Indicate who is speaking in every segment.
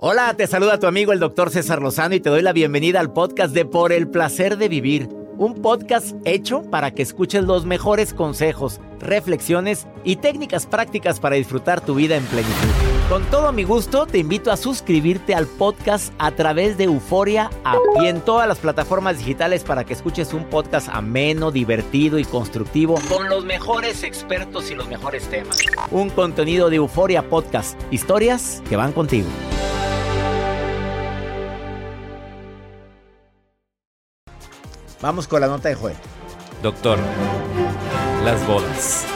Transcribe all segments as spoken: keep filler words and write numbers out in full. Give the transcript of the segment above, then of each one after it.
Speaker 1: Hola, te saluda tu amigo el doctor César Lozano y te doy la bienvenida al podcast de Por el Placer de Vivir. Un podcast hecho para que escuches los mejores consejos, reflexiones y técnicas prácticas para disfrutar tu vida en plenitud. Con todo mi gusto, te invito a suscribirte al podcast a través de Euforia App y en todas las plataformas digitales para que escuches un podcast ameno, divertido y constructivo con los mejores expertos y los mejores temas. Un contenido de Euforia Podcast, historias que van contigo. Vamos con la nota de Joel.
Speaker 2: Doctor, las bodas.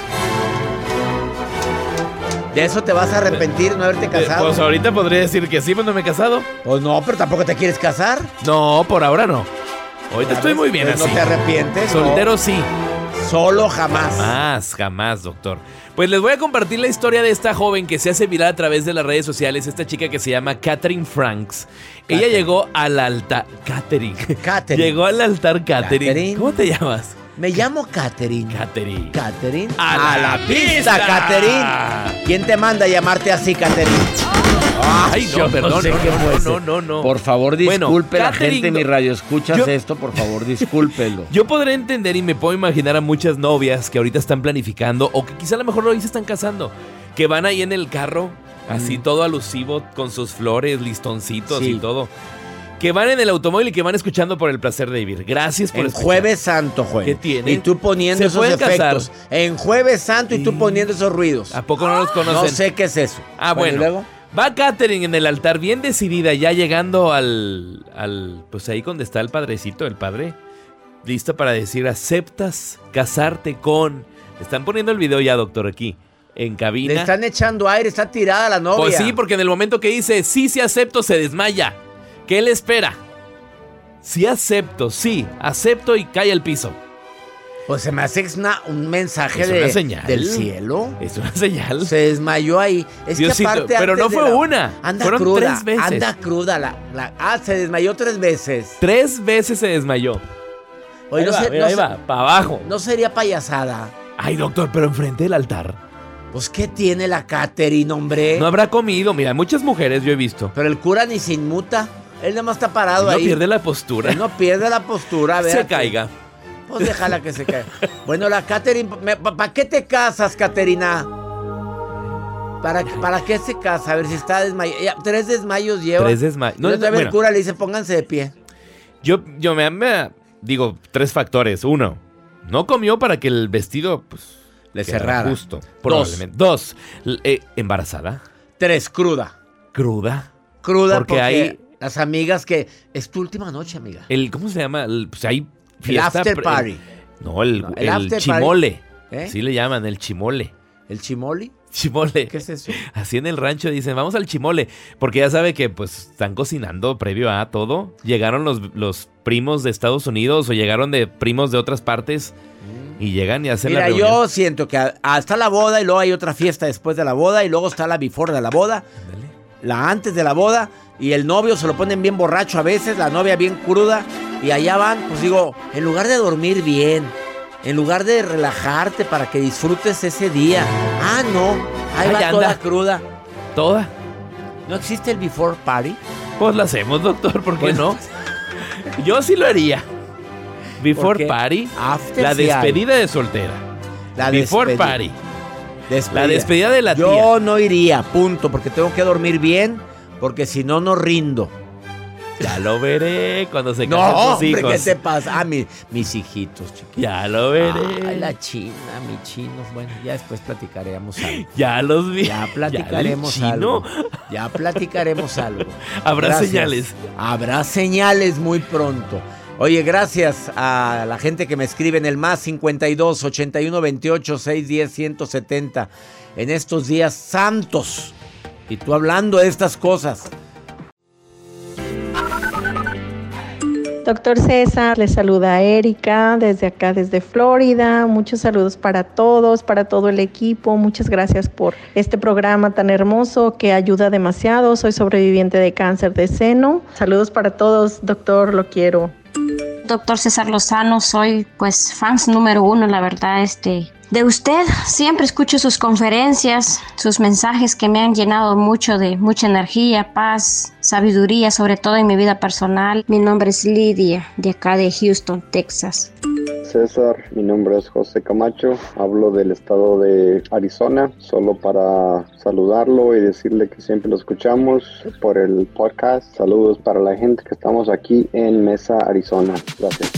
Speaker 1: ¿De eso te vas a arrepentir, no haberte casado?
Speaker 2: Pues ahorita podría decir que sí, pero no me he casado.
Speaker 1: Pues no, pero tampoco te quieres casar.
Speaker 2: No, por ahora no. Ahorita estoy muy bien
Speaker 1: pues
Speaker 2: así.
Speaker 1: ¿No te arrepientes?
Speaker 2: Soltero
Speaker 1: no.
Speaker 2: sí.
Speaker 1: Solo jamás.
Speaker 2: Jamás, jamás, doctor. Pues les voy a compartir la historia de esta joven que se hace viral a través de las redes sociales. Esta chica que se llama Katherine Franks. Ella
Speaker 1: Katherine.
Speaker 2: llegó al altar... Katherine.
Speaker 1: Katherine.
Speaker 2: Llegó al altar Katherine.
Speaker 1: Katherine.
Speaker 2: ¿Cómo te llamas?
Speaker 1: Me llamo Katherine.
Speaker 2: Katherine.
Speaker 1: Katherine.
Speaker 2: ¡A la pista,
Speaker 1: Katherine! ¿Quién te manda a llamarte así, Katherine?
Speaker 2: Ay, no,
Speaker 1: Yo
Speaker 2: perdón,
Speaker 1: sé
Speaker 2: no,
Speaker 1: qué
Speaker 2: no,
Speaker 1: fue
Speaker 2: no,
Speaker 1: ese.
Speaker 2: no, no, no.
Speaker 1: Por favor, disculpe
Speaker 2: Bueno,
Speaker 1: la
Speaker 2: Katherine,
Speaker 1: gente, mi radio. ¿Escuchas
Speaker 2: yo-
Speaker 1: esto? Por favor, discúlpelo.
Speaker 2: Yo podré entender y me puedo imaginar a muchas novias que ahorita están planificando o que quizá a lo mejor hoy se están casando, que van ahí en el carro, así
Speaker 1: Mm.
Speaker 2: todo alusivo, con sus flores, listoncitos
Speaker 1: Sí.
Speaker 2: y todo. Que van en el automóvil y que van escuchando Por el Placer de Vivir. Gracias por
Speaker 1: En
Speaker 2: escuchar.
Speaker 1: Jueves Santo, Joel.
Speaker 2: ¿Qué tiene?
Speaker 1: Y tú poniendo
Speaker 2: ¿Se
Speaker 1: esos
Speaker 2: pueden
Speaker 1: efectos.
Speaker 2: casar?
Speaker 1: En Jueves Santo y tú
Speaker 2: Sí.
Speaker 1: poniendo esos ruidos.
Speaker 2: ¿A poco no los conocen?
Speaker 1: No sé qué es eso.
Speaker 2: Ah,
Speaker 1: ¿y
Speaker 2: bueno.
Speaker 1: luego?
Speaker 2: Va Katherine en el altar bien decidida, ya llegando al, al... Pues ahí donde está el padrecito, el padre. Lista para decir, ¿aceptas casarte con...? Están poniendo el video ya, doctor, aquí. En cabina.
Speaker 1: Le están echando aire, está tirada la novia.
Speaker 2: Pues sí, porque en el momento que dice, sí, sí acepto, se desmaya. ¿Qué le espera? Sí acepto, sí, acepto y cae al piso.
Speaker 1: Pues se me hace una- un mensaje
Speaker 2: Es
Speaker 1: de,
Speaker 2: una señal.
Speaker 1: del cielo.
Speaker 2: Es una señal.
Speaker 1: Se desmayó ahí. Es
Speaker 2: Diosito,
Speaker 1: que aparte
Speaker 2: pero
Speaker 1: antes
Speaker 2: no
Speaker 1: de
Speaker 2: fue
Speaker 1: la-
Speaker 2: una,
Speaker 1: Anda
Speaker 2: fueron
Speaker 1: cruda.
Speaker 2: tres veces.
Speaker 1: Anda cruda. La, la- ah, se desmayó tres veces.
Speaker 2: Tres veces se desmayó.
Speaker 1: Oye,
Speaker 2: ahí
Speaker 1: no
Speaker 2: va,
Speaker 1: se-
Speaker 2: mira,
Speaker 1: no
Speaker 2: ahí
Speaker 1: se-
Speaker 2: va, para abajo.
Speaker 1: No sería payasada.
Speaker 2: Ay, doctor, pero enfrente del altar.
Speaker 1: Pues, ¿qué tiene la Katherine, hombre?
Speaker 2: No habrá comido. Mira, muchas mujeres yo he visto.
Speaker 1: Pero el cura ni se inmuta. Él nada más está parado
Speaker 2: No
Speaker 1: ahí.
Speaker 2: pierde la postura.
Speaker 1: Él no pierde la postura. A ver,
Speaker 2: se caiga.
Speaker 1: Pues déjala que se caiga. Bueno, la Katherine... ¿Para qué te casas, Caterina? ¿Para, ¿Para qué se casa? A ver si está desmayada. Ya, tres desmayos lleva.
Speaker 2: Tres desmayos.
Speaker 1: No,
Speaker 2: No,
Speaker 1: y otra vez
Speaker 2: bueno.
Speaker 1: el cura le dice, pónganse de pie.
Speaker 2: Yo, yo me, me- digo, tres factores. Uno, no comió para que el vestido, pues,
Speaker 1: Le
Speaker 2: quedara
Speaker 1: cerrara.
Speaker 2: justo. Probablemente. Dos, l- eh, embarazada,
Speaker 1: Tres, cruda.
Speaker 2: cruda.
Speaker 1: Cruda
Speaker 2: Porque
Speaker 1: porque,
Speaker 2: hay-
Speaker 1: las amigas que... Es tu última noche, amiga.
Speaker 2: El, ¿cómo se llama? El, pues hay
Speaker 1: El
Speaker 2: fiesta.
Speaker 1: after
Speaker 2: pre-
Speaker 1: party.
Speaker 2: No, el,
Speaker 1: No, el
Speaker 2: el
Speaker 1: after
Speaker 2: chimole.
Speaker 1: ¿Eh?
Speaker 2: Así le llaman, el chimole.
Speaker 1: ¿El chimoli?
Speaker 2: Chimole.
Speaker 1: ¿Qué es eso?
Speaker 2: Así en el rancho dicen, vamos al chimole. Porque ya sabe que pues están cocinando previo a todo. Llegaron los, los primos de Estados Unidos o llegaron de primos de otras partes. Y llegan y hacen
Speaker 1: Mira,
Speaker 2: la reunión.
Speaker 1: yo siento que a- hasta la boda y luego hay otra fiesta después de la boda y luego está la before de la boda,
Speaker 2: Ándale.
Speaker 1: la antes de la boda y el novio se lo ponen bien borracho a veces, la novia bien cruda y allá van, pues digo, en lugar de dormir bien, en lugar de relajarte para que disfrutes ese día, ah no, ahí
Speaker 2: Ahí
Speaker 1: va
Speaker 2: anda.
Speaker 1: toda cruda.
Speaker 2: Toda.
Speaker 1: ¿No existe el before party?
Speaker 2: Pues la hacemos, doctor, ¿por qué
Speaker 1: Pues-
Speaker 2: no? Yo sí lo haría. Before
Speaker 1: Porque
Speaker 2: party.
Speaker 1: after
Speaker 2: La
Speaker 1: sí hay.
Speaker 2: despedida de soltera.
Speaker 1: La
Speaker 2: Before
Speaker 1: despedida.
Speaker 2: party.
Speaker 1: Despedida.
Speaker 2: La despedida de la tía.
Speaker 1: Yo no iría, punto, porque tengo que dormir bien, porque si no, no rindo.
Speaker 2: Ya lo veré cuando se
Speaker 1: No,
Speaker 2: casen tus
Speaker 1: hombre,
Speaker 2: hijos.
Speaker 1: ¿qué te pasa? Ah, mi- mis hijitos, chiquitos.
Speaker 2: Ya lo veré.
Speaker 1: Ay, la china, mi chino. Bueno, ya después platicaremos algo.
Speaker 2: Ya los vi.
Speaker 1: Ya platicaremos
Speaker 2: Ya el
Speaker 1: algo.
Speaker 2: chino.
Speaker 1: Ya platicaremos algo.
Speaker 2: Habrá
Speaker 1: Gracias.
Speaker 2: señales.
Speaker 1: Habrá señales muy pronto. Oye, gracias a la gente que me escribe en el más cincuenta y dos, ochenta y uno, veintiocho, seiscientos diez, ciento setenta en estos días santos. Y tú hablando de estas cosas.
Speaker 3: Doctor César, le saluda Erika desde acá, desde Florida. Muchos saludos para todos, para todo el equipo. Muchas gracias por este programa tan hermoso que ayuda demasiado. Soy sobreviviente de cáncer de seno. Saludos para todos, doctor, lo quiero.
Speaker 4: Doctor César Lozano, soy pues fans número uno, la verdad, este, de usted. Siempre escucho sus conferencias, sus mensajes que me han llenado mucho de mucha energía, paz, sabiduría, sobre todo en mi vida personal. Mi nombre es Lidia, de acá de Houston, Texas.
Speaker 5: César, mi nombre es José Camacho, hablo del estado de Arizona, solo para saludarlo y decirle que siempre lo escuchamos por el podcast. Saludos para la gente que estamos aquí en Mesa, Arizona. Gracias.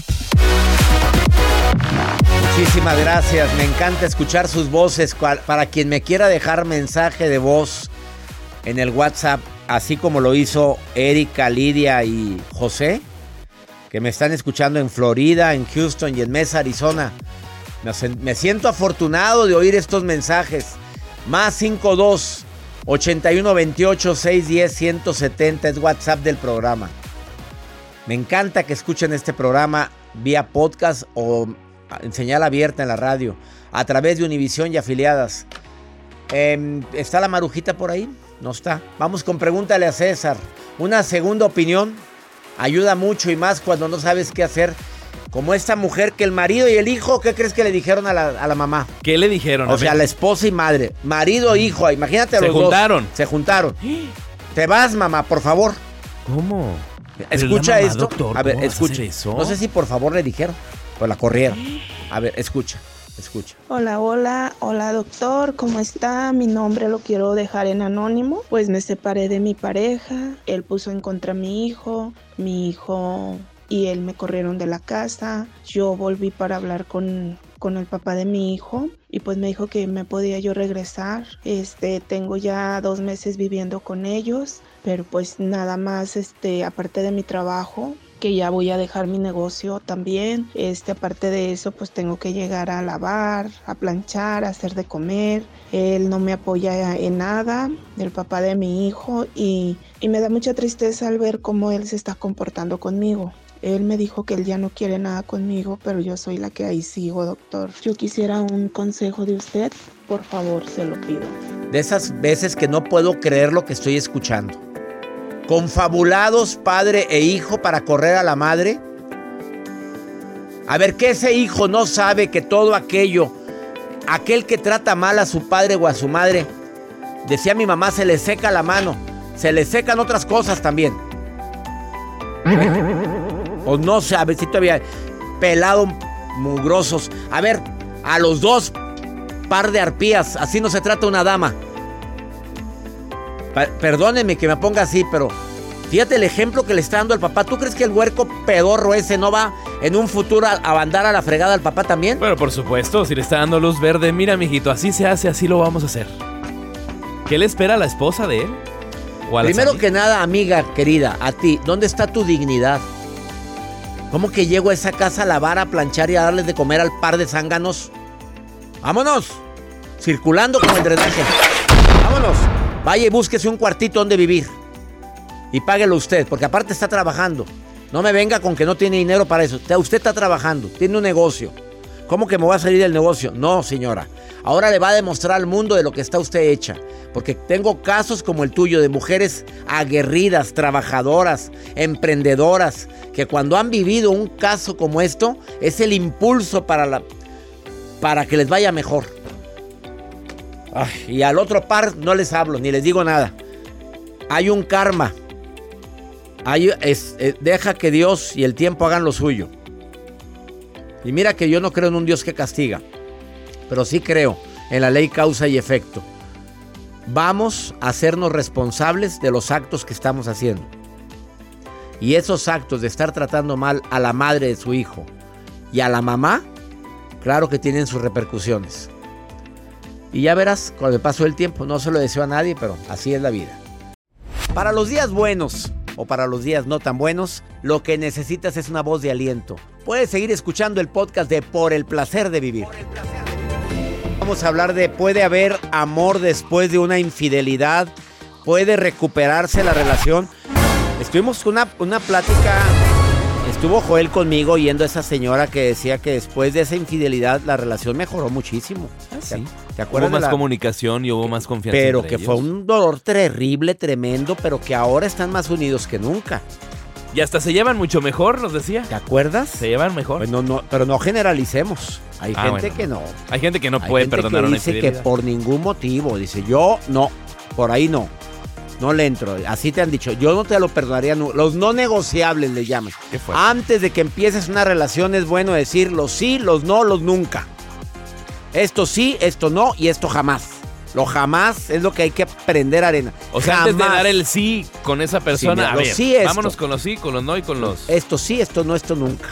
Speaker 1: Muchísimas gracias, me encanta escuchar sus voces. Para quien me quiera dejar mensaje de voz en el WhatsApp, así como lo hizo Erika, Lidia y José, que me están escuchando en Florida, en Houston y en Mesa, Arizona. Me, me siento afortunado de oír estos mensajes. Más cinco dos, ochenta y uno, veintiocho, seiscientos diez, ciento setenta es WhatsApp del programa. Me encanta que escuchen este programa vía podcast o en señal abierta en la radio, a través de Univisión y afiliadas. Eh, ¿Está la Marujita por ahí? No está. Vamos con Pregúntale a César. Una segunda opinión ayuda mucho, y más cuando no sabes qué hacer. Como esta mujer que el marido y el hijo, ¿qué crees que le dijeron a la, a la mamá?
Speaker 2: ¿Qué le dijeron?
Speaker 1: O sea, la esposa y madre. Marido e hijo, imagínate a los dos.
Speaker 2: Se juntaron.
Speaker 1: Se juntaron. Te vas, mamá, por favor.
Speaker 2: ¿Cómo?
Speaker 1: Escucha
Speaker 2: mamá,
Speaker 1: esto.
Speaker 2: doctor,
Speaker 1: a ver,
Speaker 2: ¿cómo vas a
Speaker 1: escucha.
Speaker 2: hacer eso?
Speaker 1: No sé si por favor le dijeron, pues la corrieron. A ver, escucha. Escucha.
Speaker 6: Hola, hola, hola doctor, ¿cómo está? Mi nombre lo quiero dejar en anónimo. Pues me separé de mi pareja, él puso en contra a mi hijo, mi hijo y él me corrieron de la casa. Yo volví para hablar con, con el papá de mi hijo y pues me dijo que me podía yo regresar. Este, tengo ya dos meses viviendo con ellos, pero pues nada más, este, aparte de mi trabajo, que ya voy a dejar mi negocio también. Este, aparte de eso, pues tengo que llegar a lavar, a planchar, a hacer de comer. Él no me apoya en nada, el papá de mi hijo, y, y me da mucha tristeza al ver cómo él se está comportando conmigo. Él me dijo que él ya no quiere nada conmigo, pero yo soy la que ahí sigo, doctor. Yo quisiera un consejo de usted, por favor, se lo pido.
Speaker 1: De esas veces que no puedo creer lo que estoy escuchando. Confabulados padre e hijo para correr a la madre. A ver, que ese hijo no sabe que todo aquello, aquel que trata mal a su padre o a su madre, decía mi mamá, se le seca la mano, se le secan otras cosas también. O no sé, a ver si todavía pelado, mugrosos. A ver, a los dos, par de arpías, así no se trata una dama. Perdónenme que me ponga así, pero fíjate el ejemplo que le está dando el papá. ¿Tú crees que el huerco pedorro ese no va en un futuro a, a mandar a la fregada al papá también?
Speaker 2: Bueno, por supuesto, si le está dando luz verde, mira, mijito, así se hace, así lo vamos a hacer. ¿Qué le espera a la esposa de él? ¿O a
Speaker 1: Primero que nada, amiga querida, a ti, ¿dónde está tu dignidad? ¿Cómo que llego a esa casa a lavar, a planchar y a darles de comer al par de zánganos? ¡Vámonos! Circulando como el drenaje. ¡Vámonos! Vaya y búsquese un cuartito donde vivir. Y páguelo usted, porque aparte está trabajando. No me venga con que no tiene dinero para eso. Usted está trabajando, tiene un negocio. ¿Cómo que me va a salir del negocio? No, señora. Ahora le va a demostrar al mundo de lo que está usted hecha. Porque tengo casos como el tuyo de mujeres aguerridas, trabajadoras, emprendedoras, que cuando han vivido un caso como esto, es el impulso para, la, para que les vaya mejor. Ay, y al otro par no les hablo, ni les digo nada. Hay un karma. Hay, es, es, deja que Dios y el tiempo hagan lo suyo. Y mira que yo no creo en un Dios que castiga, pero sí creo en la ley causa y efecto. Vamos a hacernos responsables de los actos que estamos haciendo. Y esos actos de estar tratando mal a la madre de su hijo y a la mamá, claro que tienen sus repercusiones. Y ya verás, con el paso del tiempo, no se lo deseo a nadie, pero así es la vida. Para los días buenos o para los días no tan buenos, lo que necesitas es una voz de aliento. Puedes seguir escuchando el podcast de Por el Placer de Vivir. Vamos a hablar de, ¿puede haber amor después de una infidelidad? ¿Puede recuperarse la relación? Estuvimos con una, una plática, estuvo Joel conmigo oyendo a esa señora que decía que después de esa infidelidad la relación mejoró muchísimo.
Speaker 2: Ah, sí.
Speaker 1: ¿Te acuerdas?
Speaker 2: Hubo más
Speaker 1: de la...
Speaker 2: comunicación y hubo más confianza.
Speaker 1: Pero
Speaker 2: entre
Speaker 1: que
Speaker 2: ellos.
Speaker 1: fue un dolor terrible, tremendo, pero que ahora están más unidos que nunca.
Speaker 2: Y hasta se llevan mucho mejor, nos decía.
Speaker 1: ¿Te acuerdas?
Speaker 2: Se llevan mejor.
Speaker 1: Pues no, no, pero no generalicemos. Hay
Speaker 2: Ah,
Speaker 1: gente
Speaker 2: bueno,
Speaker 1: que no.
Speaker 2: Hay gente que no
Speaker 1: Hay
Speaker 2: puede
Speaker 1: gente
Speaker 2: perdonar
Speaker 1: que
Speaker 2: una
Speaker 1: dice que
Speaker 2: infidelidad.
Speaker 1: por ningún motivo. Dice, yo no, por ahí no. No le entro. Así te han dicho. Yo no te lo perdonaría. nu- Los no negociables le llaman.
Speaker 2: Qué fuerte.
Speaker 1: Antes de que empieces una relación es bueno decir los sí, los no, los nunca. Esto sí, esto no y esto jamás. Lo jamás es lo que hay que aprender, Arena.
Speaker 2: O sea,
Speaker 1: jamás.
Speaker 2: antes de dar el sí con esa persona,
Speaker 1: mira,
Speaker 2: a
Speaker 1: los
Speaker 2: ver,
Speaker 1: sí, esto.
Speaker 2: vámonos con los sí, con los no y con los...
Speaker 1: Esto sí, esto no, esto nunca.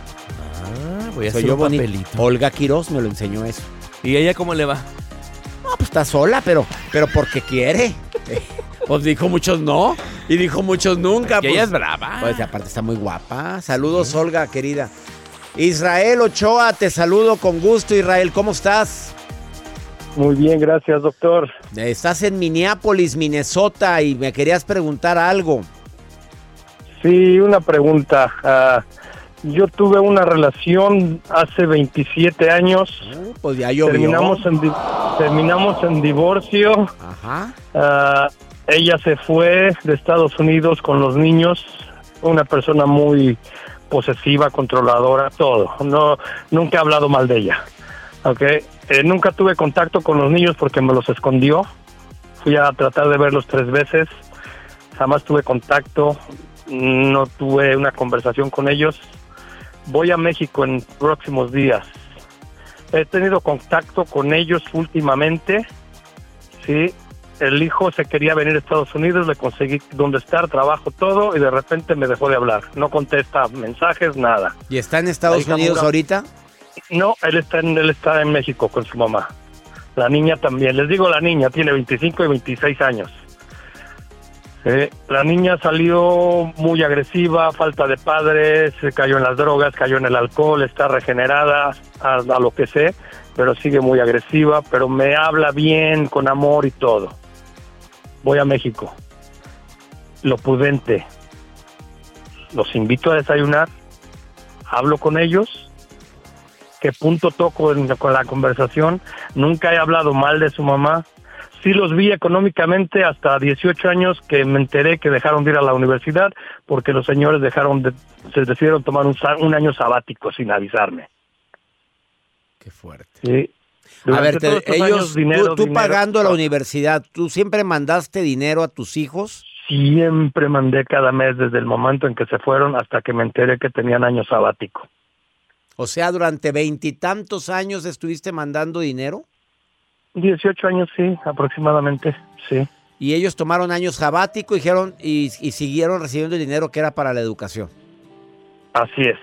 Speaker 2: Ah, voy a
Speaker 1: Soy
Speaker 2: hacer
Speaker 1: yo
Speaker 2: un
Speaker 1: bonito.
Speaker 2: papelito.
Speaker 1: Olga Quiroz me lo enseñó eso.
Speaker 2: ¿Y ella cómo le va?
Speaker 1: No, pues está sola, pero, pero porque quiere. Pues dijo muchos no y dijo muchos nunca.
Speaker 2: Que
Speaker 1: pues,
Speaker 2: ella es brava.
Speaker 1: Pues aparte está muy guapa. Saludos, Olga, querida. Israel Ochoa, te saludo con gusto, Israel. ¿Cómo estás?
Speaker 7: Muy bien, gracias, doctor.
Speaker 1: Estás en Minneapolis, Minnesota, y me querías preguntar algo.
Speaker 7: Sí, una pregunta. Ah, yo tuve una relación hace veintisiete años.
Speaker 1: Uh, pues ya llovió.
Speaker 7: Terminamos en, di- terminamos en divorcio.
Speaker 1: Ajá.
Speaker 7: Ah, ella se fue de Estados Unidos con los niños. Una persona muy posesiva, controladora, todo. No, nunca he hablado mal de ella. Okay. Eh, nunca tuve contacto con los niños porque me los escondió. Fui a tratar de verlos tres veces. Jamás tuve contacto. No tuve una conversación con ellos. Voy a México en próximos días. He tenido contacto con ellos últimamente. Sí. El hijo se quería venir a Estados Unidos, le conseguí dónde estar, trabajo, todo, y de repente me dejó de hablar. No contesta mensajes, nada.
Speaker 1: ¿Y está en Estados
Speaker 7: Ahí
Speaker 1: Unidos
Speaker 7: Zamora.
Speaker 1: ahorita?
Speaker 7: No, él está en él está en México con su mamá. La niña también. Les digo la niña, tiene veinticinco y veintiséis años. Eh, la niña salió muy agresiva, falta de padres, se cayó en las drogas, cayó en el alcohol, está regenerada a, a lo que sé, pero sigue muy agresiva, pero me habla bien, con amor y todo. Voy a México. Lo prudente. Los invito a desayunar, hablo con ellos. ¿Qué punto toco en, con la conversación? Nunca he hablado mal de su mamá. Sí los vi económicamente hasta dieciocho años, que me enteré que dejaron de ir a la universidad porque los señores dejaron de, se decidieron tomar un, un año sabático sin avisarme.
Speaker 1: Qué fuerte.
Speaker 7: Sí.
Speaker 1: A ver,
Speaker 7: Durante
Speaker 1: te-
Speaker 7: todos estos
Speaker 1: ellos,
Speaker 7: años, dinero,
Speaker 1: tú, tú
Speaker 7: dinero,
Speaker 1: pagando la
Speaker 7: no.
Speaker 1: universidad, ¿tú siempre mandaste dinero a tus hijos?
Speaker 7: Siempre mandé cada mes desde el momento en que se fueron hasta que me enteré que tenían año sabático.
Speaker 1: O sea, durante veintitantos años estuviste mandando dinero
Speaker 7: dieciocho años, sí, aproximadamente, sí.
Speaker 1: y ellos tomaron años sabático y dijeron y, y siguieron recibiendo el dinero que era para la educación.
Speaker 7: Así es.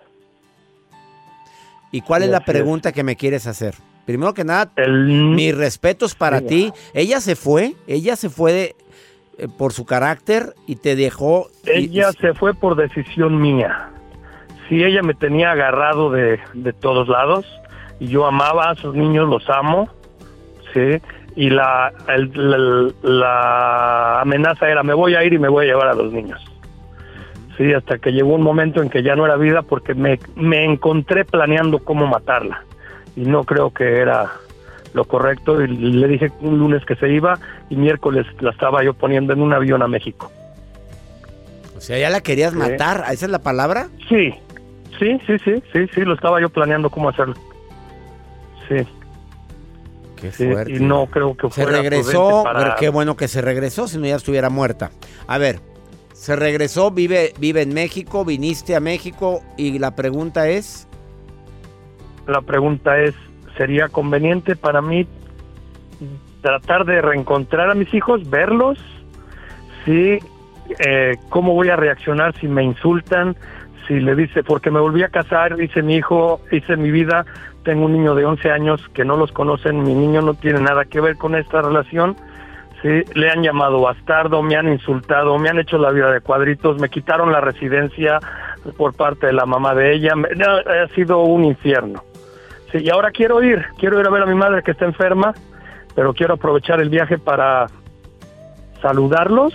Speaker 1: ¿Y cuál es
Speaker 7: Sí,
Speaker 1: la
Speaker 7: así es.
Speaker 1: pregunta que me quieres hacer? Primero que nada,
Speaker 7: El...
Speaker 1: mis respetos para
Speaker 7: Sí.
Speaker 1: ti. Ella se fue, ella se fue de, eh, por su carácter y te dejó. y-
Speaker 7: Ella se fue por decisión mía. Sí, ella me tenía agarrado de, de todos lados y yo amaba a sus niños, los amo, sí, y la, el- la, la amenaza era me voy a ir y me voy a llevar a los niños. Sí, hasta que llegó un momento en que ya no era vida porque me, me encontré planeando cómo matarla y no creo que era lo correcto y le dije un lunes que se iba y miércoles la estaba yo poniendo en un avión a México.
Speaker 1: O sea, ya la querías
Speaker 7: Sí.
Speaker 1: matar, ¿esa es la palabra?
Speaker 7: Sí, sí, sí, sí, sí, sí, lo estaba yo planeando cómo hacerlo. Sí,
Speaker 1: Qué
Speaker 7: sí,
Speaker 1: fuerte.
Speaker 7: y no creo que
Speaker 1: Se
Speaker 7: fuera
Speaker 1: regresó,
Speaker 7: prudente para...
Speaker 1: pero qué bueno que se regresó, si no ya estuviera muerta. A ver, se regresó, vive, vive en México, viniste a México y la pregunta es,
Speaker 7: La pregunta es, ¿sería conveniente para mí tratar de reencontrar a mis hijos, verlos? Sí, eh, ¿cómo voy a reaccionar si me insultan? Si le dice, porque me volví a casar, hice mi hijo, hice mi vida, tengo un niño de once años que no los conocen, mi niño no tiene nada que ver con esta relación, sí, le han llamado bastardo, me han insultado, me han hecho la vida de cuadritos, me quitaron la residencia por parte de la mamá de ella, me, no, ha sido un infierno. Sí, y ahora quiero ir, quiero ir a ver a mi madre que está enferma, pero quiero aprovechar el viaje para saludarlos,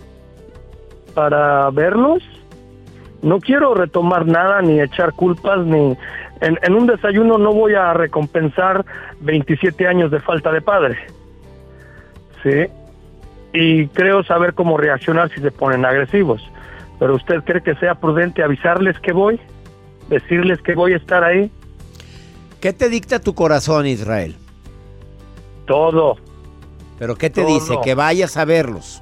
Speaker 7: para verlos. No quiero retomar nada, ni echar culpas, ni... En, en un desayuno no voy a recompensar veintisiete años de falta de padre. Sí. Y creo saber cómo reaccionar si se ponen agresivos. Pero ¿usted cree que sea prudente avisarles que voy? ¿Decirles que voy a estar ahí?
Speaker 1: ¿Qué te dicta tu corazón, Israel?
Speaker 7: Todo.
Speaker 1: ¿Pero qué te
Speaker 7: Todo.
Speaker 1: dice? Que vayas a verlos.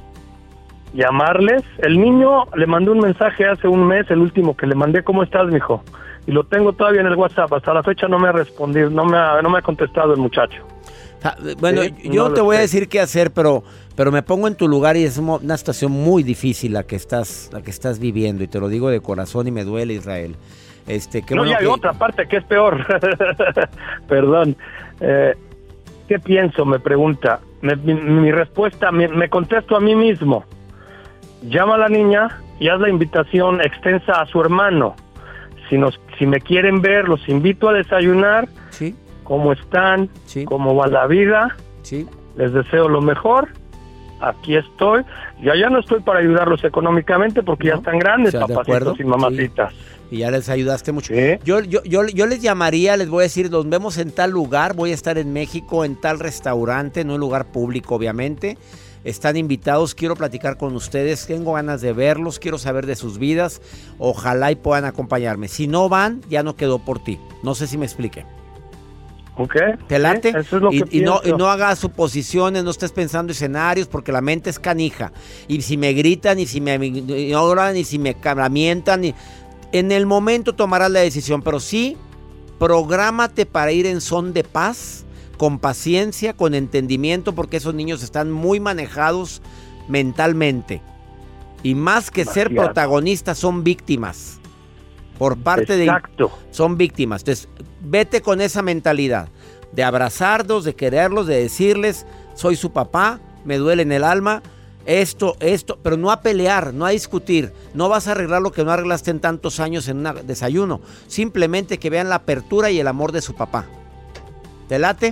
Speaker 7: Llamarles. El niño le mandé un mensaje hace un mes, el último que le mandé, ¿cómo estás, mijo? Y lo tengo todavía en el WhatsApp. Hasta la fecha no me ha respondido, no me ha, no me ha contestado el muchacho.
Speaker 1: Ah, bueno,
Speaker 7: Sí,
Speaker 1: yo
Speaker 7: no
Speaker 1: te
Speaker 7: lo
Speaker 1: voy a
Speaker 7: sé.
Speaker 1: decir qué hacer, pero, pero me pongo en tu lugar y es mo- una situación muy difícil la que estás, la que estás viviendo, y te lo digo de corazón y me duele, Israel. Este, qué
Speaker 7: no,
Speaker 1: bueno
Speaker 7: y hay
Speaker 1: que-
Speaker 7: otra parte que es peor. Perdón. Eh, ¿Qué pienso? Me pregunta. Me- mi, mi respuesta, me, me contesto a mí mismo. Llama a la niña y haz la invitación extensa a su hermano. Si, nos, si me quieren ver, los invito a desayunar.
Speaker 1: Sí,
Speaker 7: ¿Cómo están?
Speaker 1: sí,
Speaker 7: ¿Cómo va la vida?
Speaker 1: sí.
Speaker 7: Les deseo lo mejor. Aquí estoy. Ya ya no estoy para ayudarlos económicamente porque
Speaker 1: No,
Speaker 7: ya están grandes,
Speaker 1: o sea, de acuerdo,
Speaker 7: papacitos y mamacitas.
Speaker 1: Y ya les ayudaste mucho.
Speaker 7: Sí.
Speaker 1: Yo, yo, yo, yo les llamaría, les voy a decir, nos vemos en tal lugar, voy a estar en México, en tal restaurante, no en lugar público, obviamente. Están invitados, quiero platicar con ustedes, tengo ganas de verlos, quiero saber de sus vidas, ojalá y puedan acompañarme. Si no van, ya no quedó por ti. No sé si me expliqué.
Speaker 7: ¿Ok?
Speaker 1: ¿Te late?
Speaker 7: Sí, eso es lo
Speaker 1: y,
Speaker 7: que
Speaker 1: y no, y
Speaker 7: pienso.
Speaker 1: no hagas suposiciones, no estés pensando escenarios, porque la mente es canija. Y si me gritan, y si me ignoran, y si me mientan, y... en el momento tomarás la decisión, pero sí, prográmate para ir en son de paz, con paciencia, con entendimiento, porque esos niños están muy manejados mentalmente. Y más que ser
Speaker 7: Demasiado.
Speaker 1: protagonistas, son víctimas. Por parte de...
Speaker 7: Exacto.
Speaker 1: Son víctimas. Entonces, vete con esa mentalidad de abrazarlos, de quererlos, de decirles, soy su papá, me duele en el alma, esto, esto, pero no a pelear, no a discutir. No vas a arreglar lo que no arreglaste en tantos años en un desayuno. Simplemente que vean la apertura y el amor de su papá. ¿Te late?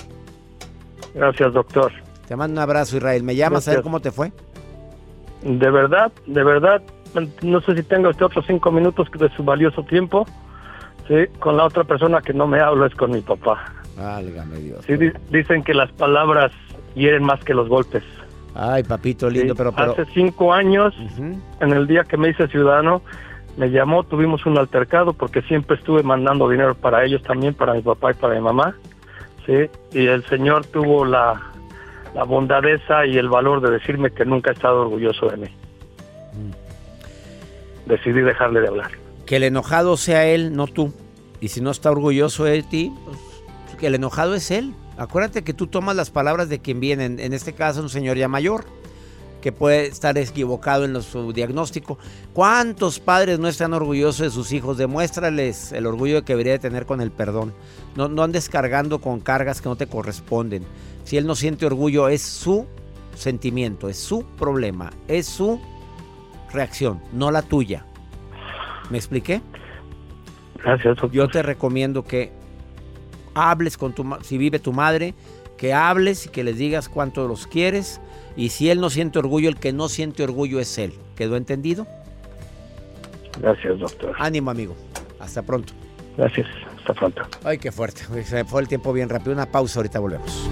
Speaker 7: Gracias, doctor.
Speaker 1: Te mando un abrazo, Israel. ¿Me llamas a ver
Speaker 7: Gracias.
Speaker 1: cómo te fue?
Speaker 7: De verdad, de verdad, no sé si tenga usted otros cinco minutos de su valioso tiempo. Sí, con la otra persona que no me hablo es con mi papá.
Speaker 1: Válgame Dios.
Speaker 7: Sí, di- dicen que las palabras hieren más que los golpes.
Speaker 1: Ay, papito lindo,
Speaker 7: Sí,
Speaker 1: pero... pero...
Speaker 7: Hace cinco años,
Speaker 1: Ujú.
Speaker 7: en el día que me hice ciudadano, me llamó, tuvimos un altercado porque siempre estuve mandando dinero para ellos también, para mi papá y para mi mamá. Sí, y el señor tuvo la, la bondadeza y el valor de decirme que nunca he estado orgulloso de mí. Decidí dejarle de hablar.
Speaker 1: Que el enojado sea él, no tú. Y si no está orgulloso de ti, pues, que el enojado es él. Acuérdate que tú tomas las palabras de quien viene. En, en este caso, un señor ya mayor, que puede estar equivocado en lo- su diagnóstico. ¿Cuántos padres no están orgullosos de sus hijos? Demuéstrales el orgullo que debería de tener con el perdón. No, no andes cargando con cargas que no te corresponden. Si él no siente orgullo, es su sentimiento, es su problema, es su reacción, no la tuya. ¿Me expliqué?
Speaker 7: Gracias, doctor.
Speaker 1: Yo te recomiendo que hables con tu ma- si vive tu madre, que hables y que les digas cuánto los quieres. Y si él no siente orgullo, el que no siente orgullo es él. ¿Quedó entendido?
Speaker 7: Gracias, doctor.
Speaker 1: Ánimo, amigo. Hasta pronto.
Speaker 7: Gracias. Hasta pronto.
Speaker 1: Ay, qué fuerte. Se fue el tiempo bien rápido. Una pausa, ahorita volvemos.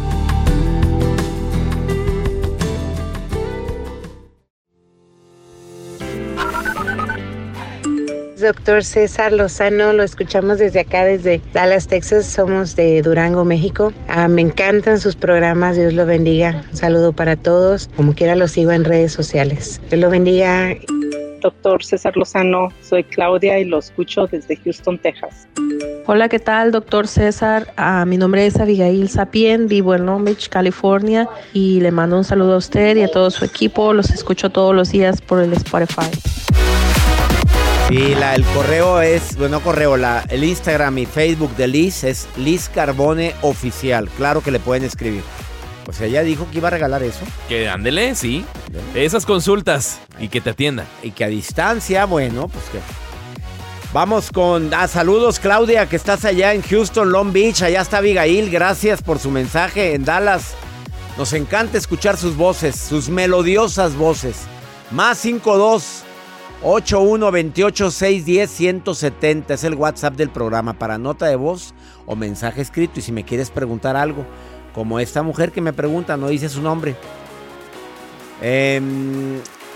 Speaker 8: Doctor César Lozano, lo escuchamos desde acá, desde Dallas, Texas. Somos de Durango, México. Ah, me encantan sus programas, Dios lo bendiga. Un saludo para todos. Como quiera los sigo en redes sociales. Dios lo bendiga.
Speaker 9: Doctor César Lozano, soy Claudia y lo escucho desde Houston, Texas.
Speaker 3: Hola, ¿qué tal, doctor César? Ah, mi nombre es Abigail Sapien, vivo en Long Beach, California, y le mando un saludo a usted y a todo su equipo. Los escucho todos los días por el Spotify.
Speaker 1: Y la, el correo es, bueno, correo, la, el Instagram y Facebook de Liz es Liz Carbone Oficial. Claro que le pueden escribir. O sea, ella dijo que iba a regalar eso.
Speaker 2: Que ándele, sí. Esas consultas y que te atiendan.
Speaker 1: Y que a distancia, bueno, pues que... Vamos con... Ah, saludos, Claudia, que estás allá en Houston, Long Beach. Allá está Abigail. Gracias por su mensaje en Dallas. Nos encanta escuchar sus voces, sus melodiosas voces. Más cinco dos ocho uno dos ocho seis uno cero uno siete cero es el WhatsApp del programa para nota de voz o mensaje escrito. Y si me quieres preguntar algo, como esta mujer que me pregunta, no dice su nombre. Eh,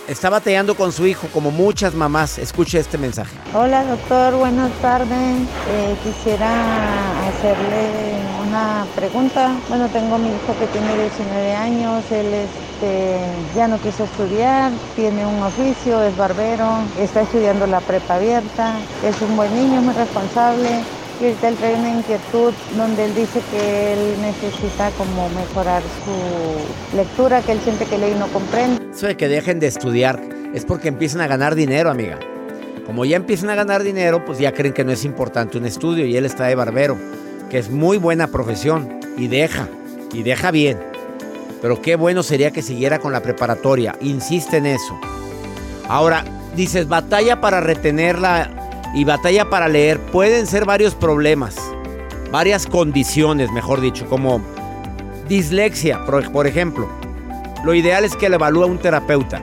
Speaker 1: está batallando con su hijo, como muchas mamás. Escuche este mensaje.
Speaker 10: Hola doctor, buenas tardes. Eh, quisiera hacerle una pregunta. Bueno, tengo mi hijo que tiene diecinueve años, él este, ya no quiso estudiar, tiene un oficio, es barbero, está estudiando la prepa abierta, es un buen niño, muy responsable. Y ahorita él trae una inquietud donde él dice que él necesita como mejorar su lectura, que él siente que lee y no comprende.
Speaker 1: Eso de que dejen de estudiar es porque empiezan a ganar dinero, amiga. Como ya empiezan a ganar dinero, pues ya creen que no es importante un estudio, y él está de barbero, que es muy buena profesión, y deja, y deja bien. Pero qué bueno sería que siguiera con la preparatoria. Insiste en eso. Ahora, dices, batalla para retenerla y batalla para leer. Pueden ser varios problemas, varias condiciones, mejor dicho, como dislexia, por, por ejemplo. Lo ideal es que lo evalúe un terapeuta.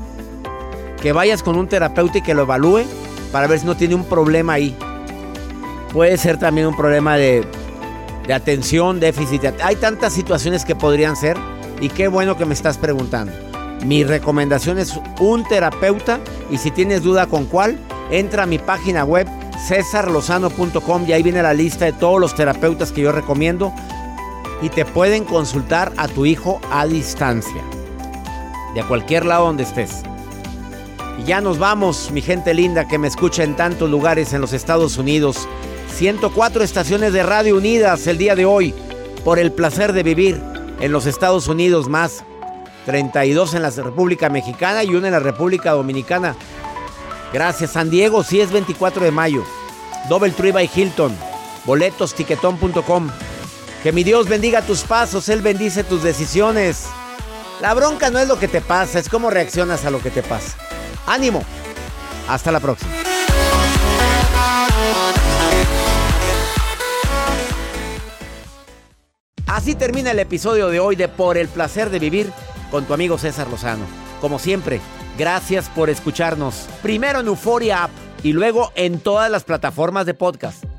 Speaker 1: Que vayas con un terapeuta y que lo evalúe para ver si no tiene un problema ahí. Puede ser también un problema de, de atención, déficit. Hay tantas situaciones que podrían ser, y qué bueno que me estás preguntando. Mi recomendación es un terapeuta, y si tienes duda con cuál, entra a mi página web cesar lozano punto com y ahí viene la lista de todos los terapeutas que yo recomiendo, y te pueden consultar a tu hijo a distancia, de a cualquier lado donde estés. Y ya nos vamos, mi gente linda que me escucha en tantos lugares en los Estados Unidos. ciento cuatro estaciones de radio unidas el día de hoy por el placer de vivir en los Estados Unidos, más treinta y dos en la República Mexicana y una en la República Dominicana. Gracias. San Diego, sí, es veinticuatro de mayo. Doubletree by Hilton. Boletos, tiquetón punto com. Que mi Dios bendiga tus pasos, Él bendice tus decisiones. La bronca no es lo que te pasa, es cómo reaccionas a lo que te pasa. ¡Ánimo! Hasta la próxima. Así termina el episodio de hoy de Por el Placer de Vivir con tu amigo César Lozano. Como siempre, gracias por escucharnos. Primero en Euforia App y luego en todas las plataformas de podcast.